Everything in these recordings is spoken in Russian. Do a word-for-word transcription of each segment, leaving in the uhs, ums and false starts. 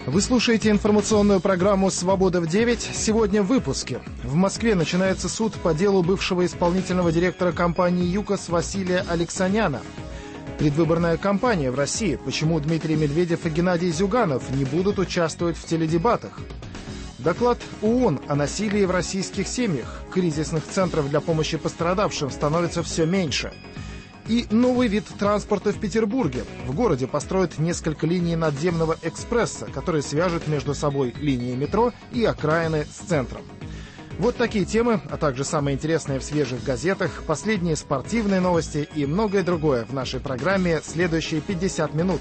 Вы слушаете информационную программу «Свобода в девять». Сегодня в выпуске. В Москве начинается суд по делу бывшего исполнительного директора компании «ЮКОС» Василия Алексаняна. Предвыборная кампания в России. Почему Дмитрий Медведев и Геннадий Зюганов не будут участвовать в теледебатах? Доклад ООН о насилии в российских семьях. Кризисных центров для помощи пострадавшим становится все меньше. И новый вид транспорта в Петербурге. В городе построят несколько линий надземного экспресса, которые свяжут между собой линии метро и окраины с центром. Вот такие темы, а также самые интересные в свежих газетах, последние спортивные новости и многое другое в нашей программе следующие пятьдесят минут.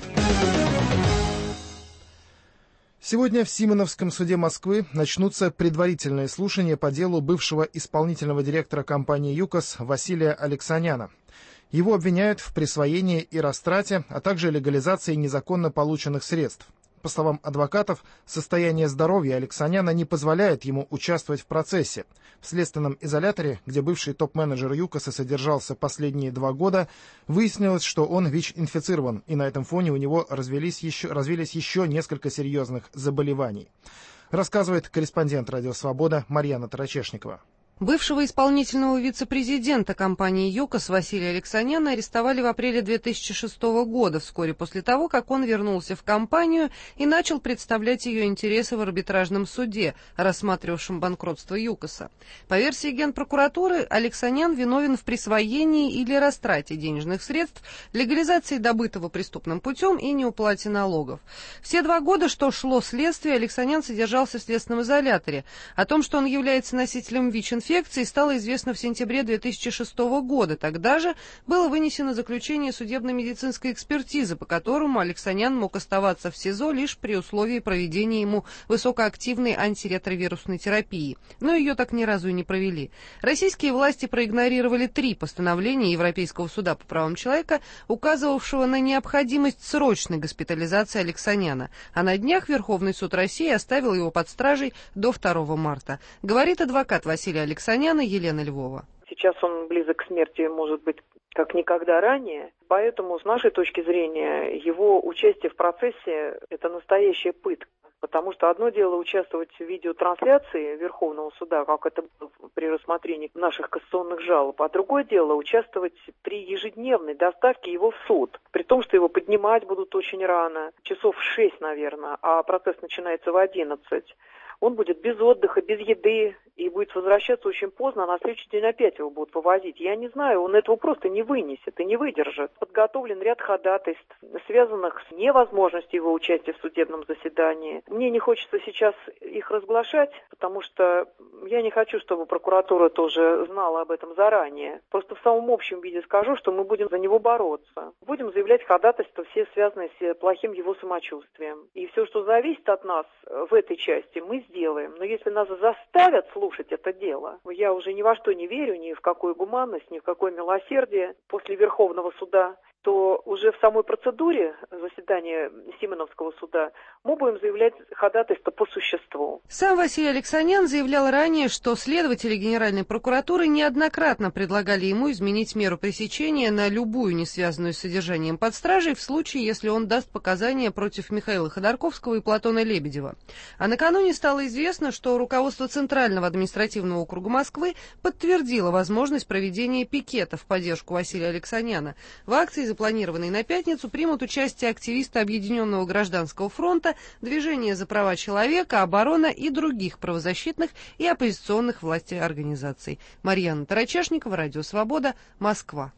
Сегодня в Симоновском суде Москвы начнутся предварительные слушания по делу бывшего исполнительного директора компании «ЮКОС» Василия Алексаняна. Его обвиняют в присвоении и растрате, а также легализации незаконно полученных средств. По словам адвокатов, состояние здоровья Алексаняна не позволяет ему участвовать в процессе. В следственном изоляторе, где бывший топ-менеджер ЮКОСа содержался последние два года, выяснилось, что он ВИЧ-инфицирован, и на этом фоне у него развелись еще, развились еще несколько серьезных заболеваний. Рассказывает корреспондент «Радио Свобода» Марьяна Тарачешникова. Бывшего исполнительного вице-президента компании «ЮКОС» Василия Алексаняна арестовали в апреле две тысячи шестого года, вскоре после того, как он вернулся в компанию и начал представлять ее интересы в арбитражном суде, рассматривавшем банкротство ЮКОСа. По версии Генпрокуратуры, Алексанян виновен в присвоении или растрате денежных средств, легализации добытого преступным путем и неуплате налогов. Все два года, что шло следствие, Алексанян содержался в следственном изоляторе. О том, что он является носителем ВИЧ-инфекции, стало известно в сентябре две тысячи шестого года. Тогда же было вынесено заключение судебно-медицинской экспертизы, по которому Алексанян мог оставаться в СИЗО лишь при условии проведения ему высокоактивной антиретровирусной терапии. Но ее так ни разу и не провели. Российские власти проигнорировали три постановления Европейского суда по правам человека, указывавшего на необходимость срочной госпитализации Алексаняна. А на днях Верховный суд России оставил его под стражей до второго марта. Говорит адвокат Василия Алексаняна Елена Львова. Сейчас он близок к смерти, может быть, как никогда ранее. Поэтому, с нашей точки зрения, его участие в процессе – это настоящая пытка. Потому что одно дело участвовать в видеотрансляции Верховного суда, как это было при рассмотрении наших кассационных жалоб, а другое дело участвовать при ежедневной доставке его в суд. При том, что его поднимать будут очень рано, часов в шесть, наверное, а процесс начинается в одиннадцать. Он будет без отдыха, без еды и будет возвращаться очень поздно, а на следующий день опять его будут вывозить. Я не знаю, он этого просто не вынесет и не выдержит. Подготовлен ряд ходатайств, связанных с невозможностью его участия в судебном заседании. Мне не хочется сейчас их разглашать, потому что я не хочу, чтобы прокуратура тоже знала об этом заранее. Просто в самом общем виде скажу, что мы будем за него бороться. Будем заявлять ходатайства, все связанные с плохим его самочувствием. И все, что зависит от нас в этой части, мы сделаем. Но если нас заставят слушать это дело, я уже ни во что не верю, ни в какую гуманность, ни в какое милосердие после Верховного суда, то уже в самой процедуре заседания Симоновского суда мы будем заявлять ходатайство по существу. Сам Василий Алексанян заявлял ранее, что следователи Генеральной прокуратуры неоднократно предлагали ему изменить меру пресечения на любую, не связанную с содержанием под стражей, в случае, если он даст показания против Михаила Ходорковского и Платона Лебедева. А накануне стало известно, что руководство Центрального административного округа Москвы подтвердило возможность проведения пикета в поддержку Василия Алексаняна. В акции, запланированной на пятницу, примут участие активисты Объединенного гражданского фронта, Движение за права человека, Оборона и других правозащитных и оппозиционных властей организаций. Марьяна Тарачешникова, Радио Свобода, Москва.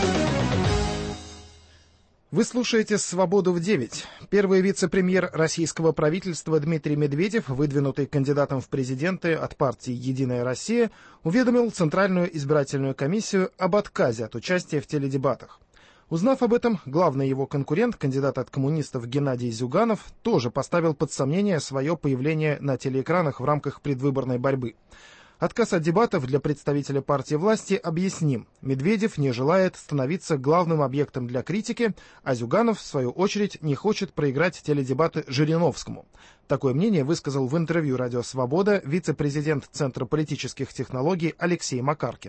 Вы слушаете «Свободу в девять». Первый вице-премьер российского правительства Дмитрий Медведев, выдвинутый кандидатом в президенты от партии «Единая Россия», уведомил Центральную избирательную комиссию об отказе от участия в теледебатах. Узнав об этом, главный его конкурент, кандидат от коммунистов Геннадий Зюганов, тоже поставил под сомнение свое появление на телеэкранах в рамках предвыборной борьбы. Отказ от дебатов для представителя партии власти объясним. Медведев не желает становиться главным объектом для критики, а Зюганов, в свою очередь, не хочет проиграть теледебаты Жириновскому. Такое мнение высказал в интервью «Радио Свобода» вице-президент Центра политических технологий Алексей Макаркин.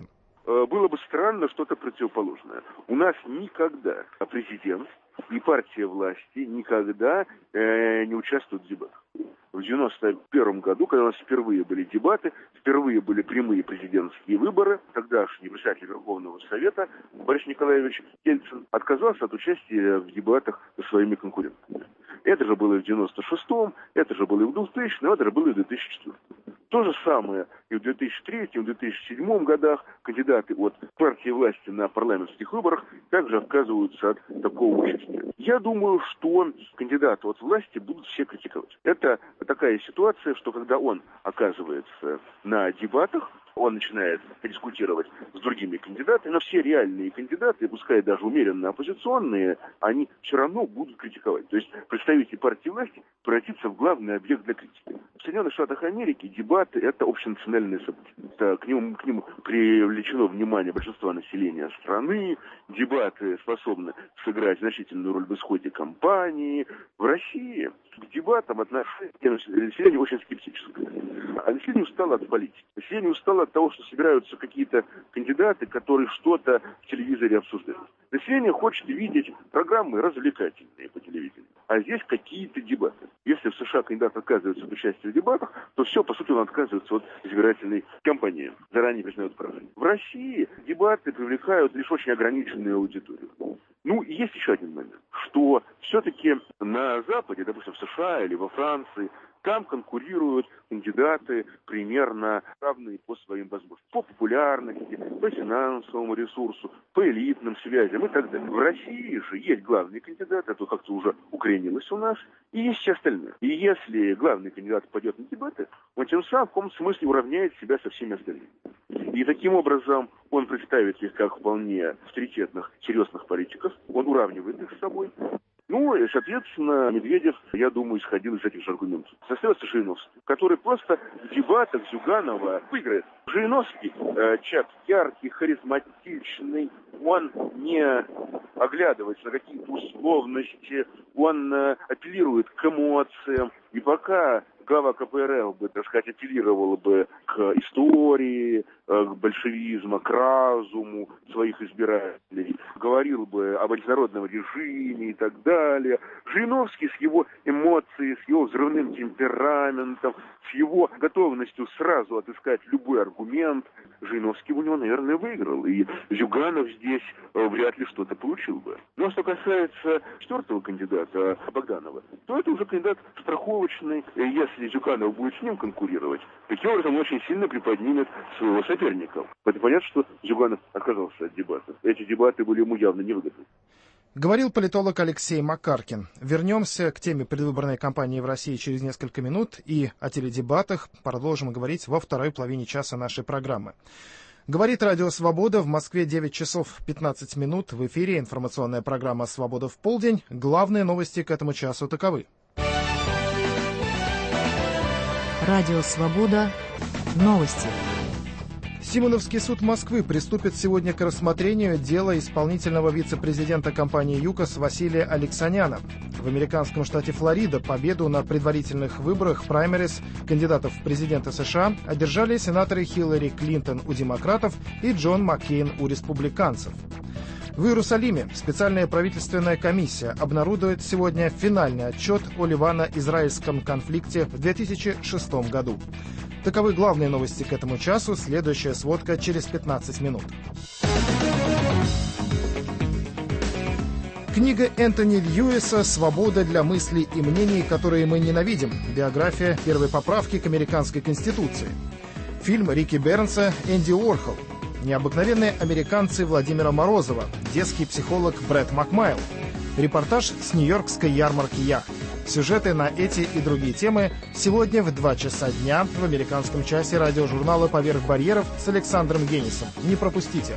было бы странно что-то противоположное. У нас никогда президент и партия власти никогда э, не участвуют в дебатах. В девяносто первом году, когда у нас впервые были дебаты, впервые были прямые президентские выборы, тогдашний председатель Верховного Совета Борис Николаевич Ельцин отказался от участия в дебатах со своими конкурентами. Это же было и в девяносто шестом, это же было и в двухтысячном, это же было и в две тысячи четвёртом. То же самое и в две тысячи третьем, в две тысячи седьмом годах кандидаты от партии власти на парламентских выборах также отказываются от такого участия. Я думаю, что кандидаты от власти будут все критиковать. Это такая ситуация, что когда он оказывается на дебатах, он начинает дискутировать с другими кандидатами, но все реальные кандидаты, пускай даже умеренно оппозиционные, они все равно будут критиковать. То есть представитель партии власти превратится в главный объект для критики. В Соединенных Штатах Америки дебаты – это общенациональные события. Это, к ним, к ним привлечено внимание большинства населения страны, дебаты способны сыграть значительную роль в исходе кампании. В России к дебатам отношение населения очень скептическое. А население устало от политики. Население устало от того, что собираются какие-то кандидаты, которые что-то в телевизоре обсуждают. Население хочет видеть программы развлекательные по телевидению. А здесь какие-то дебаты. Если в США кандидат отказывается от участия в дебатах, то все, по сути, он отказывается от избирательной кампании. Заранее признает поражение. В России дебаты привлекают лишь очень ограниченную аудиторию. Ну, и есть еще один момент, что все-таки на Западе, допустим, в США или во Франции, там конкурируют кандидаты примерно равные по своим возможностям. По популярности, по финансовому ресурсу, по элитным связям и так далее. В России же есть главный кандидат, это как-то уже укоренилось у нас, и есть все остальные. И если главный кандидат пойдет на дебаты, он тем самым в каком-то смысле уравняет себя со всеми остальными. И таким образом он представит их как вполне авторитетных, серьезных политиков, он уравнивает их с собой. Ну, и, соответственно, Медведев, я думаю, исходил из этих же аргументов. Остается Жириновский, который просто в дебатах Зюганова выиграет. Жириновский э, человек яркий, харизматичный, он не оглядывается на какие-то условности, он э, апеллирует к эмоциям. И пока глава ка пэ эр эл бы, так сказать, апеллировала бы к истории, к большевизму, к разуму своих избирателей, говорил бы об антинародном режиме и так далее. Жириновский с его эмоцией, с его взрывным темпераментом, с его готовностью сразу отыскать любой аргумент, Жириновский у него, наверное, выиграл. И Зюганов здесь вряд ли что-то получил бы. Но что касается четвертого кандидата, Богданова, то это уже кандидат страховочный. Если Зюганов будет с ним конкурировать, таким образом он очень сильно приподнимет своего соперника. Это понятно, что Зюганов отказался от дебатов. Эти дебаты были ему явно невыгодны. Говорил политолог Алексей Макаркин. Вернемся к теме предвыборной кампании в России через несколько минут и о теледебатах продолжим говорить во второй половине часа нашей программы. Говорит Радио Свобода, в Москве девять часов пятнадцать минут. В эфире информационная программа «Свобода в полдень». Главные новости к этому часу таковы. Радио Свобода. Новости. Симоновский суд Москвы приступит сегодня к рассмотрению дела исполнительного вице-президента компании ЮКОС Василия Алексаняна. В американском штате Флорида победу на предварительных выборах праймерис кандидатов в президенты США одержали сенаторы Хиллари Клинтон у демократов и Джон Маккейн у республиканцев. В Иерусалиме специальная правительственная комиссия обнародует сегодня финальный отчет о ливано-израильском конфликте в две тысячи шестом году. Таковы главные новости к этому часу. Следующая сводка через пятнадцать минут. Книга Энтони Льюиса «Свобода для мыслей и мнений, которые мы ненавидим». Биография первой поправки к американской конституции. Фильм Рики Бернса «Энди Уорхол». Необыкновенные американцы Владимира Морозова. Детский психолог Брэд Макмайл. Репортаж с нью-йоркской ярмарки яхт. Сюжеты на эти и другие темы сегодня в два часа дня в американском часе радиожурнала «Поверх барьеров» с Александром Генисом. Не пропустите.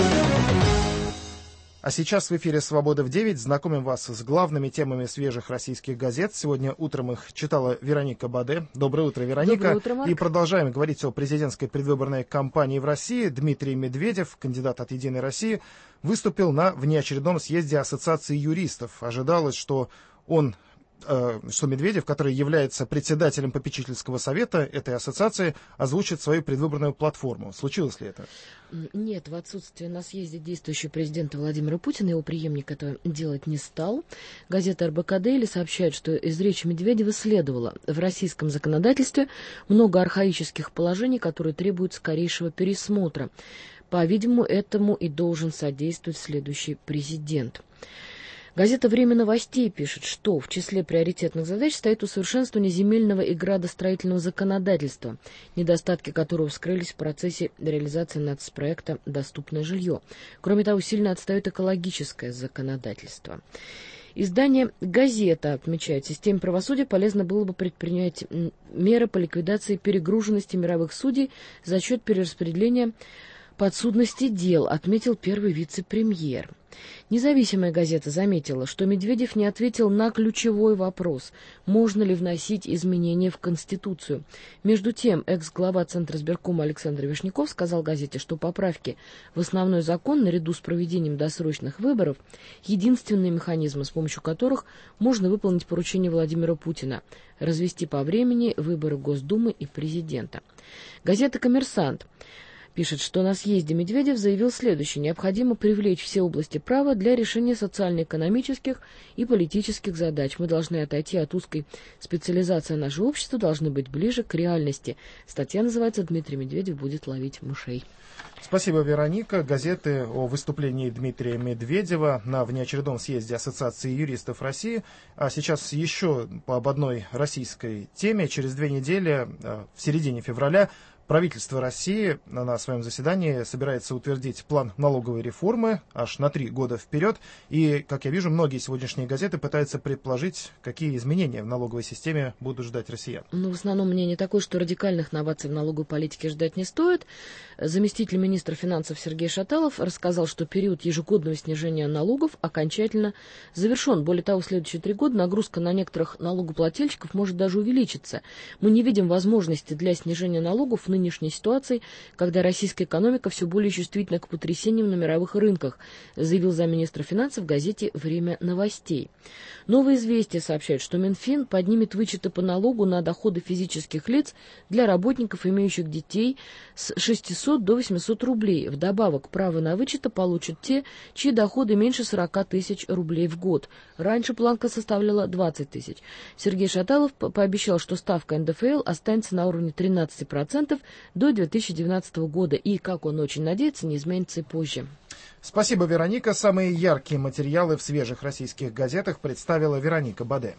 А сейчас в эфире «Свобода в девять». Знакомим вас с главными темами свежих российских газет. Сегодня утром их читала Вероника Баде. Доброе утро, Вероника. Доброе утро, Марк. И продолжаем говорить о президентской предвыборной кампании в России. Дмитрий Медведев, кандидат от «Единой России», выступил на внеочередном съезде Ассоциации юристов. Ожидалось, что он что Медведев, который является председателем попечительского совета этой ассоциации, озвучит свою предвыборную платформу. Случилось ли это? Нет, в отсутствие на съезде действующего президента Владимира Путина его преемник этого делать не стал. Газета эр бэ ка Дейли сообщает, что из речи Медведева следовало: в российском законодательстве много архаических положений, которые требуют скорейшего пересмотра. По-видимому, этому и должен содействовать следующий президент. Газета «Время новостей» пишет, что в числе приоритетных задач стоит усовершенствование земельного и градостроительного законодательства, недостатки которого вскрылись в процессе реализации нацпроекта «Доступное жилье». Кроме того, сильно отстает экологическое законодательство. Издание «Газета» отмечает, в системе правосудия полезно было бы предпринять меры по ликвидации перегруженности мировых судей за счет перераспределения подсудности дел, отметил первый вице-премьер. Независимая газета заметила, что Медведев не ответил на ключевой вопрос, можно ли вносить изменения в Конституцию. Между тем, экс-глава Центризбиркома Александр Вишняков сказал газете, что поправки в основной закон наряду с проведением досрочных выборов – единственные механизмы, с помощью которых можно выполнить поручение Владимира Путина – развести по времени выборы Госдумы и президента. Газета «Коммерсант» пишет, что на съезде Медведев заявил следующее: необходимо привлечь все области права для решения социально-экономических и политических задач. Мы должны отойти от узкой специализации нашего общества, должны быть ближе к реальности. Статья называется «Дмитрий Медведев будет ловить мышей». Спасибо, Вероника. Газеты о выступлении Дмитрия Медведева на внеочередном съезде Ассоциации юристов России. А сейчас еще об одной российской теме. Через две недели, в середине февраля, правительство России на своем заседании собирается утвердить план налоговой реформы аж на три года вперед. И, как я вижу, многие сегодняшние газеты пытаются предположить, какие изменения в налоговой системе будут ждать россиян. Ну, в основном мнение такое, что радикальных новаций в налоговой политике ждать не стоит. Заместитель министра финансов Сергей Шаталов рассказал, что период ежегодного снижения налогов окончательно завершен. Более того, в следующие три года нагрузка на некоторых налогоплательщиков может даже увеличиться. Мы не видим возможности для снижения налогов в нынешней ситуации, когда российская экономика все более чувствительна к потрясениям на мировых рынках, заявил замминистра финансов в газете «Время новостей». Новое известие сообщает, что Минфин поднимет вычеты по налогу на доходы физических лиц для работников, имеющих детей, с шестисот до восьмисот рублей. Вдобавок, право на вычеты получат те, чьи доходы меньше сорока тысяч рублей в год. Раньше планка составляла двадцать тысяч. Сергей Шаталов пообещал, что ставка эн дэ эф эл останется на уровне тринадцати процентов до две тысячи девятнадцатого года и, как он очень надеется, не изменится и позже. Спасибо, Вероника. Самые яркие материалы в свежих российских газетах представила Вероника Баде.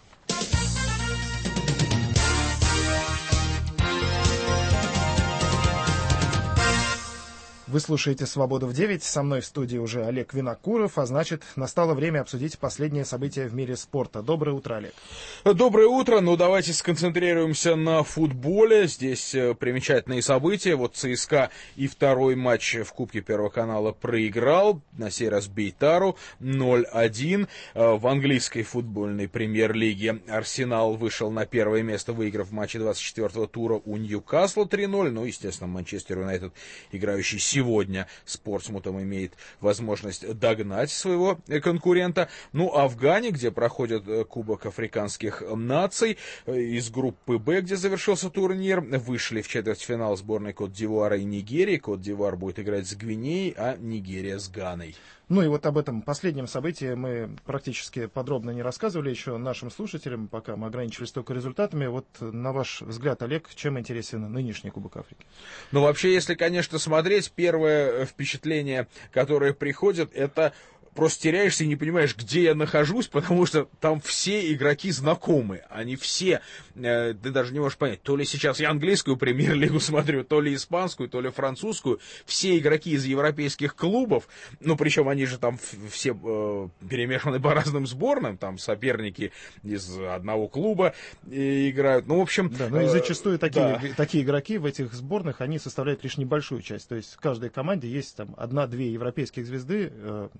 Вы слушаете «Свободу в девять». Со мной в студии уже Олег Винокуров, а значит, настало время обсудить последние события в мире спорта. Доброе утро, Олег. Доброе утро. Ну, давайте сконцентрируемся на футболе. Здесь примечательные события. Вот ЦСКА и второй матч в Кубке Первого канала проиграл. На сей раз Бейтару ноль один. В английской футбольной премьер-лиге Арсенал вышел на первое место, выиграв в матче двадцать четвёртого тура у Ньюкасла три ноль. Ну, естественно, Манчестер Юнайтед, играющий сегодня Сегодня с Портсмутом имеет возможность догнать своего конкурента. Ну, а в Гане, где проходит Кубок африканских наций, из группы Б, где завершился турнир, вышли в четвертьфинал сборной Кот-д'Ивуара и Нигерии. Кот-д'Ивуар будет играть с Гвинеей, а Нигерия с Ганой. Ну и вот об этом последнем событии мы практически подробно не рассказывали еще нашим слушателям, пока мы ограничились только результатами. Вот на ваш взгляд, Олег, чем интересен нынешний Кубок Африки? Ну вообще, если, конечно, смотреть, первое впечатление, которое приходит, это просто теряешься и не понимаешь, где я нахожусь, потому что там все игроки знакомы. Они все, э, ты даже не можешь понять, то ли сейчас я английскую премьер-лигу смотрю, то ли испанскую, то ли французскую. Все игроки из европейских клубов, ну причем они же там все э, перемешаны по разным сборным, там соперники из одного клуба э, играют. Ну, в общем... Да, ну и зачастую э, такие, да. такие игроки в этих сборных, они составляют лишь небольшую часть. То есть в каждой команде есть там одна-две европейских звезды, э, остальные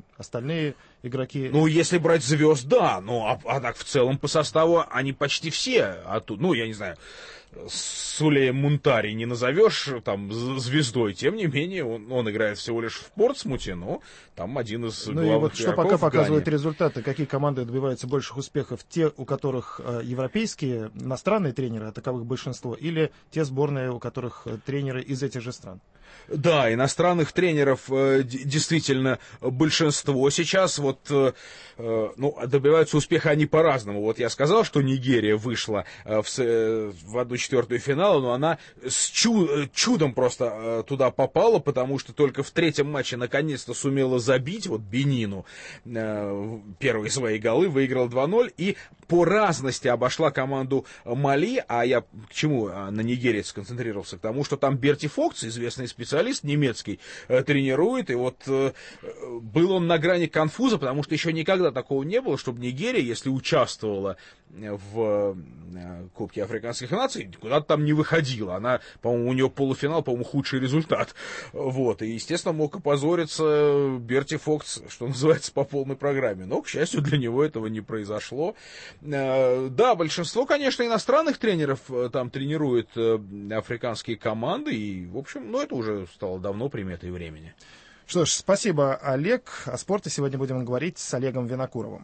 остальные игроки... Ну, если брать звезд, да, ну, а, а так в целом по составу они почти все оттуда, ну, я не знаю, Сулея Мунтари не назовешь там звездой, тем не менее, он, он играет всего лишь в Портсмуте, но там один из ну главных и вот что пока игроков показывают Гане. результаты, какие команды добиваются больших успехов, те, у которых э, европейские, иностранные тренеры, а таковых большинство, или те сборные, у которых э, тренеры из этих же стран? Да, иностранных тренеров э, действительно большинство сейчас. Вот, э, ну, добиваются успеха они по-разному. Вот я сказал, что Нигерия вышла э, в, э, в одну четвертую финала, но она с чу- чудом просто э, туда попала, потому что только в третьем матче наконец-то сумела забить вот Бенину э, первые свои голы, выиграла два ноль и по разности обошла команду Мали. А я к чему на Нигерии сконцентрировался? К тому, что там Берти Фокс, известный специалист немецкий, э, тренирует, и вот э, был он на грани конфуза, потому что еще никогда такого не было, чтобы Нигерия, если участвовала в э, Кубке африканских наций, куда-то там не выходила. Она, по-моему, у нее полуфинал, по-моему, худший результат. Вот, и, естественно, мог опозориться Берти Фокс, что называется, по полной программе. Но, к счастью, для него этого не произошло. Э, да, большинство, конечно, иностранных тренеров э, там тренирует э, африканские команды, и, в общем, ну, это уже стало давно приметой времени. Что ж, спасибо, Олег. О спорте сегодня будем говорить с Олегом Винокуровым.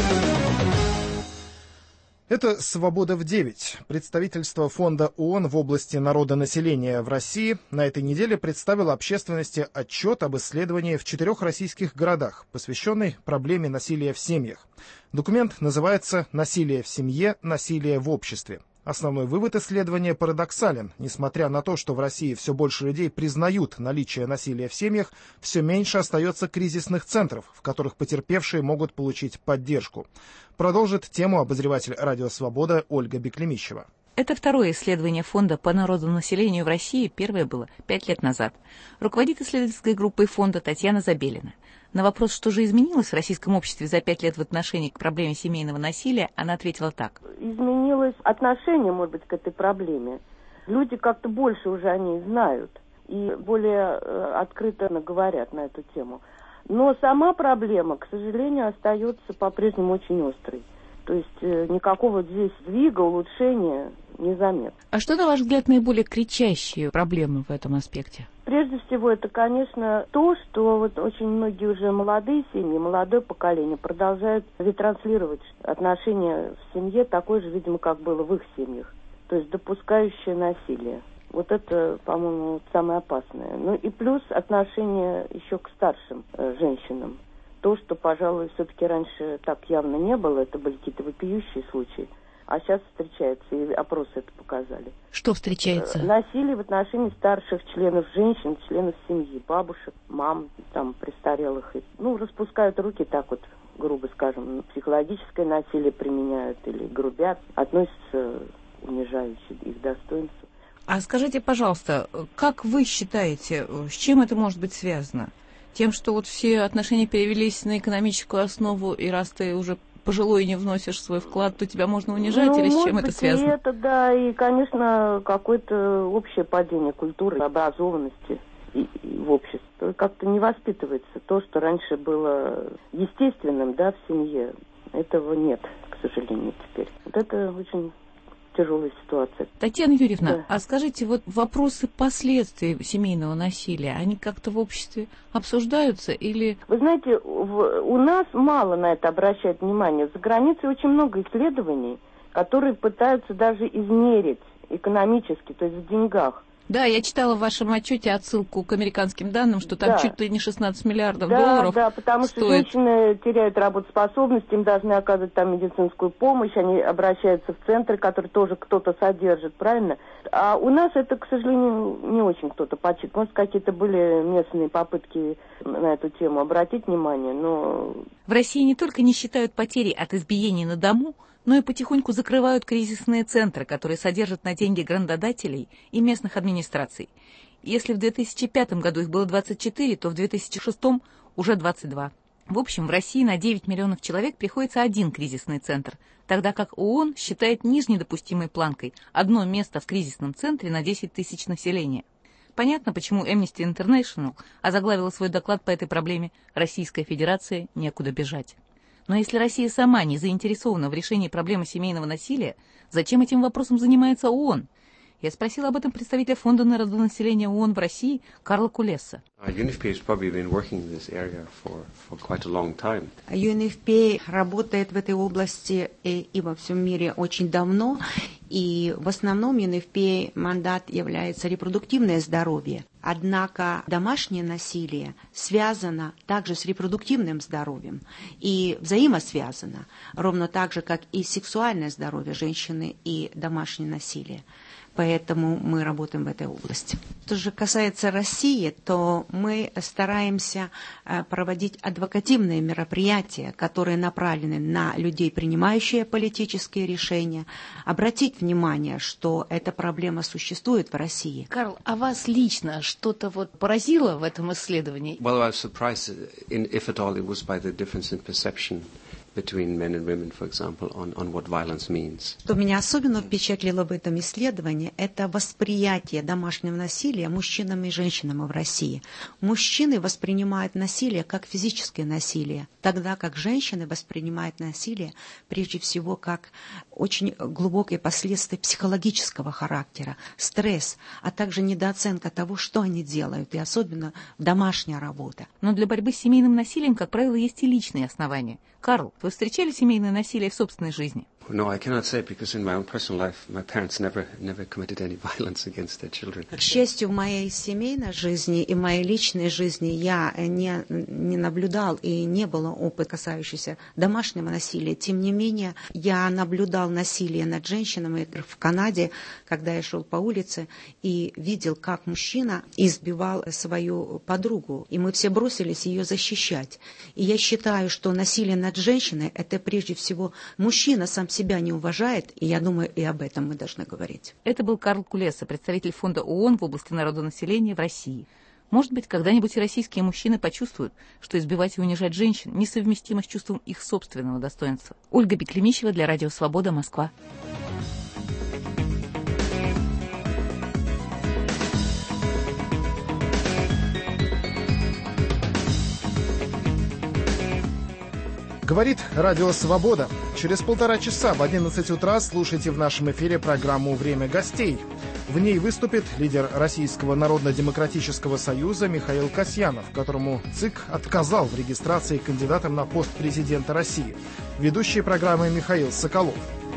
Это «Свобода в девять». Представительство Фонда ООН в области народонаселения в России на этой неделе представило общественности отчет об исследовании в четырех российских городах, посвященный проблеме насилия в семьях. Документ называется «Насилие в семье. Насилие в обществе». Основной вывод исследования парадоксален. Несмотря на то, что в России все больше людей признают наличие насилия в семьях, все меньше остается кризисных центров, в которых потерпевшие могут получить поддержку. Продолжит тему обозреватель «Радио Свобода» Ольга Беклемищева. Это второе исследование Фонда по народонаселению в России. Первое было пять лет назад. Руководит исследовательской группой фонда Татьяна Забелина. На вопрос, что же изменилось в российском обществе за пять лет в отношении к проблеме семейного насилия, она ответила так. Изменилось отношение, может быть, к этой проблеме. Люди как-то больше уже о ней знают и более э, открыто говорят на эту тему. Но сама проблема, к сожалению, остается по-прежнему очень острой. То есть э, никакого здесь сдвига, улучшения незаметно. А что, на ваш взгляд, наиболее кричащие проблемы в этом аспекте? Прежде всего, это, конечно, то, что вот очень многие уже молодые семьи, молодое поколение продолжают ретранслировать отношения в семье такое же, видимо, как было в их семьях. То есть допускающее насилие. Вот это, по-моему, самое опасное. Ну и плюс отношение еще к старшим э, женщинам. То, что, пожалуй, все-таки раньше так явно не было, это были какие-то вопиющие случаи. А сейчас встречается, и опросы это показали. Что встречается? Насилие в отношении старших членов женщин, членов семьи, бабушек, мам, там, престарелых. Ну, распускают руки так вот, грубо скажем, психологическое насилие применяют или грубят, относятся унижающе их достоинству. А скажите, пожалуйста, как вы считаете, с чем это может быть связано? Тем, что вот все отношения перевелись на экономическую основу, и раз ты уже пожилой и не вносишь свой вклад, то тебя можно унижать, ну, или с чем быть, это связано? И это, да, и, конечно, какое-то общее падение культуры, образованности и, и в обществе. Как-то не воспитывается то, что раньше было естественным, да, в семье. Этого нет, к сожалению, теперь. Вот это очень тяжелая ситуация. Татьяна Юрьевна, да. А скажите, вот вопросы последствий семейного насилия, они как-то в обществе обсуждаются или... Вы знаете, в, у нас мало на это обращают внимание. За границей очень много исследований, которые пытаются даже измерить экономически, то есть в деньгах. Да, я читала в вашем отчете отсылку к американским данным, что там да. чуть ли не шестнадцать миллиардов да, долларов Да, потому стоит. что женщины теряют работоспособность, им должны оказывать там медицинскую помощь, они обращаются в центры, которые тоже кто-то содержит, правильно? А у нас это, к сожалению, не очень кто-то почитает. Может, какие-то были местные попытки на эту тему обратить внимание, но... В России не только не считают потери от избиений на дому, но и потихоньку закрывают кризисные центры, которые содержат на деньги грандодателей и местных администраций. Если в две тысячи пятом году их было двадцать четыре, то в две тысячи шестом уже двадцать два. В общем, в России на девять миллионов человек приходится один кризисный центр, тогда как ООН считает нижней допустимой планкой одно место в кризисном центре на десять тысяч населения. Понятно, почему Amnesty International озаглавила свой доклад по этой проблеме «Российская Федерация. Некуда бежать». Но если Россия сама не заинтересована в решении проблемы семейного насилия, зачем этим вопросом занимается ООН? Я спросила об этом представителя Фонда народонаселения ООН в России Карла Кулеса. ю эн эф пи работает в этой области и, и во всем мире очень давно, и в основном ю эн эф пи мандат является репродуктивное здоровье. Однако домашнее насилие связано также с репродуктивным здоровьем и взаимосвязано, ровно так же, как и сексуальное здоровье женщины и домашнее насилие. Поэтому мы работаем в этой области. Что же касается России, то мы стараемся проводить адвокативные мероприятия, которые направлены на людей, принимающие политические решения, обратить внимание, что эта проблема существует в России. Карл, а вас лично что-то вот поразило в этом исследовании? Well, I was surprised, if at all, it was by the difference in perception between men and women, for example, on, on what violence means. Что меня особенно впечатлило в этом исследовании, это восприятие домашнего насилия мужчинами и женщинами в России. Мужчины воспринимают насилие как физическое насилие, тогда как женщины воспринимают насилие прежде всего как очень глубокие последствия психологического характера, стресс, а также недооценка того, что они делают, и особенно домашняя работа. Но для борьбы с семейным насилием, как правило, есть и личные основания. Карл, вы встречали семейное насилие в собственной жизни? No, I cannot say, because in my own personal life, my parents never, never committed any violence against their children. К счастью, в моей семейной жизни и в моей личной жизни я не, не наблюдал и не было опыта, касающегося домашнего насилия. Тем не менее, я наблюдал насилие над женщинами в Канаде, когда я шел по улице и видел, как мужчина избивал свою подругу, и мы все бросились ее защищать. И я считаю, что насилие над женщиной – это прежде всего мужчина сам себя не уважает, и я думаю, и об этом мы должны говорить. Это был Карл Кулеса, представитель фонда ООН в области народонаселения в России. Может быть, когда-нибудь и российские мужчины почувствуют, что избивать и унижать женщин несовместимо с чувством их собственного достоинства. Ольга Беклемищева для Радио Свобода, Москва. Говорит Радио Свобода. Через полтора часа в одиннадцать утра слушайте в нашем эфире программу «Время гостей». В ней выступит лидер Российского народно-демократического союза Михаил Касьянов, которому ЦИК отказал в регистрации кандидатом на пост президента России. Ведущий программы Михаил Соколов.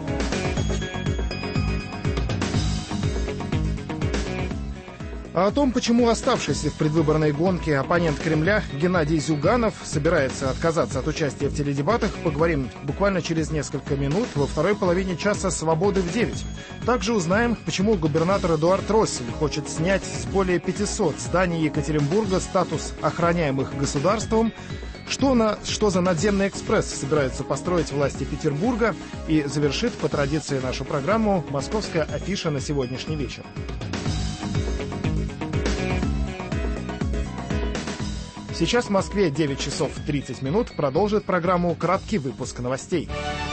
А о том, почему оставшийся в предвыборной гонке оппонент Кремля Геннадий Зюганов собирается отказаться от участия в теледебатах, поговорим буквально через несколько минут во второй половине часа «Свободы в девять». Также узнаем, почему губернатор Эдуард Россель хочет снять с более пятисот зданий Екатеринбурга статус охраняемых государством, что, на, что за надземный экспресс собираются построить власти Петербурга, и завершит по традиции нашу программу московская афиша на сегодняшний вечер. Сейчас в Москве девять часов тридцать минут. Продолжит программу краткий выпуск новостей.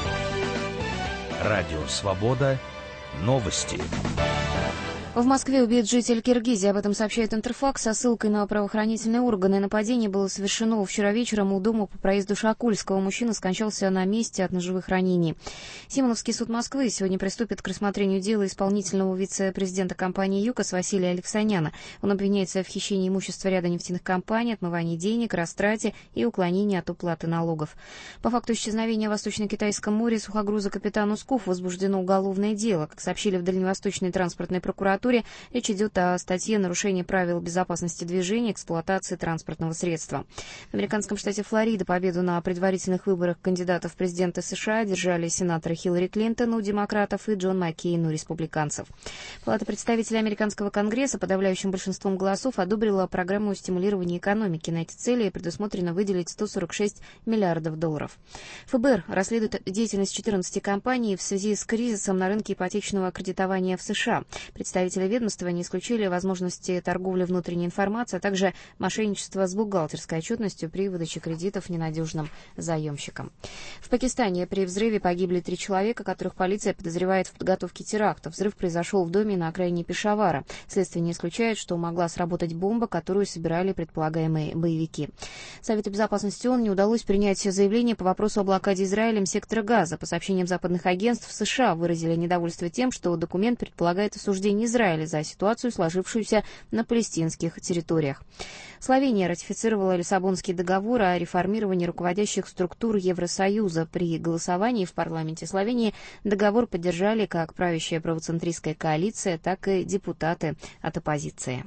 Радио «Свобода». Новости. В Москве убит житель Киргизии. Об этом сообщает Интерфакс со ссылкой на правоохранительные органы. Нападение было совершено вчера вечером у дома по проезду Шакульского. Мужчина скончался на месте от ножевых ранений. Симоновский суд Москвы сегодня приступит к рассмотрению дела исполнительного вице-президента компании «ЮКОС» Василия Алексаняна. Он обвиняется в хищении имущества ряда нефтяных компаний, отмывании денег, растрате и уклонении от уплаты налогов. По факту исчезновения в Восточно-Китайском море сухогруза «Капитан Усков» возбуждено уголовное дело. Как сообщили в Дальневосточной транспортной прокуратуре, речь идет о статье «Нарушение правил безопасности движения, эксплуатации транспортного средства». В американском штате Флорида победу на предварительных выборах кандидатов в президенты США одержали сенаторы Хиллари Клинтон у демократов и Джон Маккейн у республиканцев. Палата представителей американского конгресса подавляющим большинством голосов одобрила программу стимулирования экономики. На эти цели предусмотрено выделить сто сорок шесть миллиардов долларов. ФБР расследует деятельность четырнадцати компаний в связи с кризисом на рынке ипотечного кредитования в США. Представители ведомства не исключили возможности торговли внутренней информацией, а также мошенничества с бухгалтерской отчетностью при выдаче кредитов ненадежным заемщикам. В Пакистане при взрыве погибли три человека, которых полиция подозревает в подготовке теракта. Взрыв произошел в доме на окраине Пешавара. Следствие не исключает, что могла сработать бомба, которую собирали предполагаемые боевики. Совету Безопасности ООН не удалось принять заявление по вопросу о блокаде Израилем сектора Газа. По сообщениям западных агентств, США выразили недовольство тем, что документ предполагает осуждение Израиля за ситуацию, сложившуюся на палестинских территориях. Словения ратифицировала Лиссабонский договор о реформировании руководящих структур Евросоюза. При голосовании в парламенте Словении договор поддержали как правящая правоцентристская коалиция, так и депутаты от оппозиции.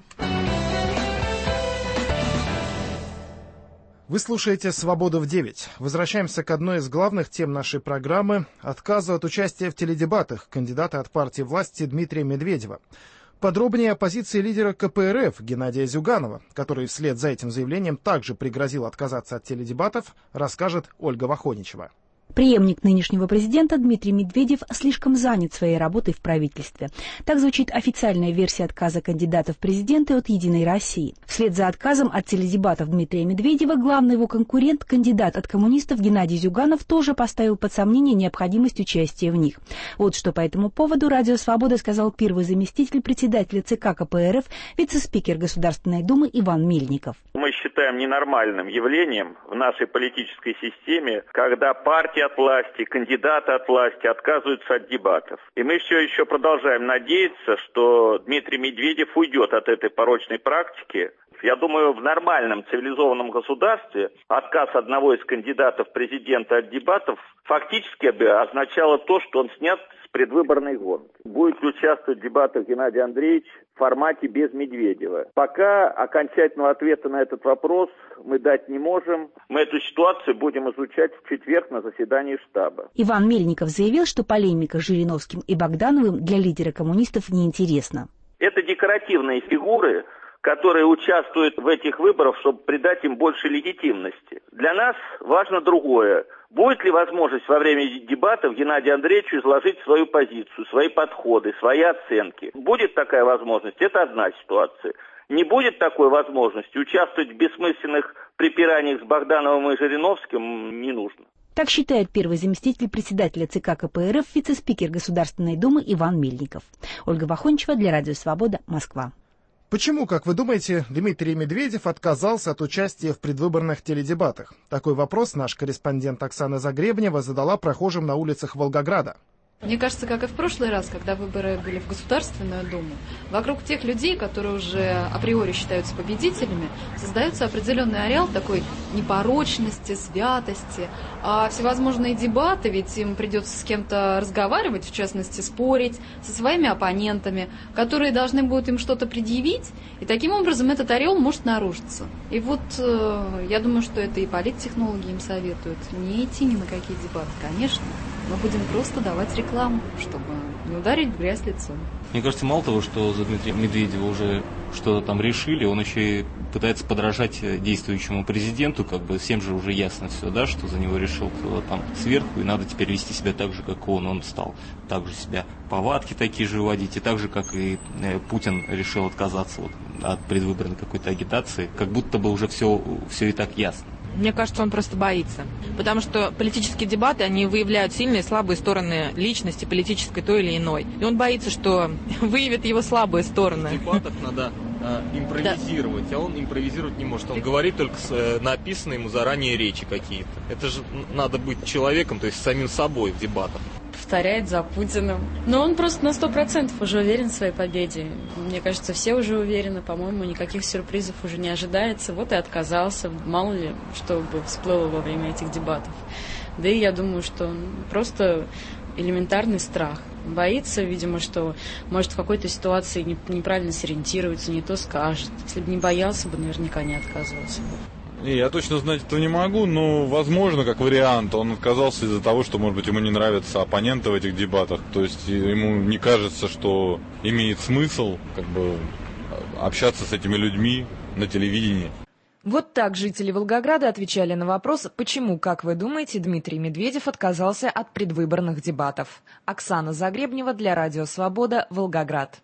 Вы слушаете «Свободу в девять». Возвращаемся к одной из главных тем нашей программы – отказу от участия в теледебатах кандидата от партии власти Дмитрия Медведева. Подробнее о позиции лидера ка пэ эр эф Геннадия Зюганова, который вслед за этим заявлением также пригрозил отказаться от теледебатов, расскажет Ольга Вахоничева. Преемник нынешнего президента Дмитрий Медведев слишком занят своей работой в правительстве. Так звучит официальная версия отказа кандидата в президенты от «Единой России». Вслед за отказом от теледебатов Дмитрия Медведева главный его конкурент, кандидат от коммунистов Геннадий Зюганов, тоже поставил под сомнение необходимость участия в них. Вот что по этому поводу «Радио Свобода» сказал первый заместитель председателя ЦК ка пэ эр эф, вице-спикер Государственной Думы Иван Мельников. Мы считаем ненормальным явлением в нашей политической системе, когда партия от власти, кандидаты от власти отказываются от дебатов. И мы все еще продолжаем надеяться, что Дмитрий Медведев уйдет от этой порочной практики. Я думаю, в нормальном цивилизованном государстве отказ одного из кандидатов в президенты от дебатов фактически бы означало то, что он снят с предвыборной гонки. Будет ли участвовать в дебатах Геннадий Андреевич в формате без Медведева? Пока окончательного ответа на этот вопрос мы дать не можем. Мы эту ситуацию будем изучать в четверг на заседании штаба. Иван Мельников заявил, что полемика с Жириновским и Богдановым для лидера коммунистов неинтересна. Это декоративные фигуры, которые участвуют в этих выборах, чтобы придать им больше легитимности. Для нас важно другое. Будет ли возможность во время дебатов Геннадию Андреевичу изложить свою позицию, свои подходы, свои оценки? Будет такая возможность? Это одна ситуация. Не будет такой возможности, участвовать в бессмысленных припираниях с Богдановым и Жириновским не нужно. Так считает первый заместитель председателя ЦК ка пэ эр эф, вице-спикер Государственной Думы Иван Мельников. Ольга Вахоничева для Радио Свобода, Москва. Почему, как вы думаете, Дмитрий Медведев отказался от участия в предвыборных теледебатах? Такой вопрос наш корреспондент Оксана Загребнева задала прохожим на улицах Волгограда. Мне кажется, как и в прошлый раз, когда выборы были в Государственную Думу, вокруг тех людей, которые уже априори считаются победителями, создается определенный ареал такой непорочности, святости. А всевозможные дебаты, ведь им придется с кем-то разговаривать, в частности, спорить со своими оппонентами, которые должны будут им что-то предъявить, и таким образом этот ореол может нарушиться. И вот э, я думаю, что это и политтехнологи им советуют. Не идти ни на какие дебаты, конечно. Мы будем просто давать рекламу, чтобы не ударить в грязь лицом. Мне кажется, мало того, что за Дмитрия Медведева уже что-то там решили, он еще и пытается подражать действующему президенту, как бы всем же уже ясно все, да, что за него решил кто-то там сверху, и надо теперь вести себя так же, как он. Он стал так же себя повадки такие же вводить, и так же, как и Путин решил отказаться вот от предвыборной какой-то агитации, как будто бы уже все, все и так ясно. Мне кажется, он просто боится. Потому что политические дебаты, они выявляют сильные и слабые стороны личности, политической той или иной. И он боится, что выявят его слабые стороны. В дебатах надо а, импровизировать, да. А он импровизировать не может. Он говорит только с э, написанные ему заранее речи какие-то. Это же надо быть человеком, то есть самим собой в дебатах. Повторяет за Путиным. Но он просто на сто процентов уже уверен в своей победе. Мне кажется, все уже уверены. По-моему, никаких сюрпризов уже не ожидается. Вот и отказался. Мало ли, что бы всплыло во время этих дебатов. Да и я думаю, что он просто элементарный страх. Боится, видимо, что может в какой-то ситуации неправильно сориентируется, не то скажет. Если бы не боялся бы, наверняка не отказывался бы. Не, я точно знать этого не могу, но, возможно, как вариант, он отказался из-за того, что, может быть, ему не нравятся оппоненты в этих дебатах. То есть ему не кажется, что имеет смысл как бы общаться с этими людьми на телевидении. Вот так жители Волгограда отвечали на вопрос, почему, как вы думаете, Дмитрий Медведев отказался от предвыборных дебатов. Оксана Загребнева для Радио Свобода, Волгоград.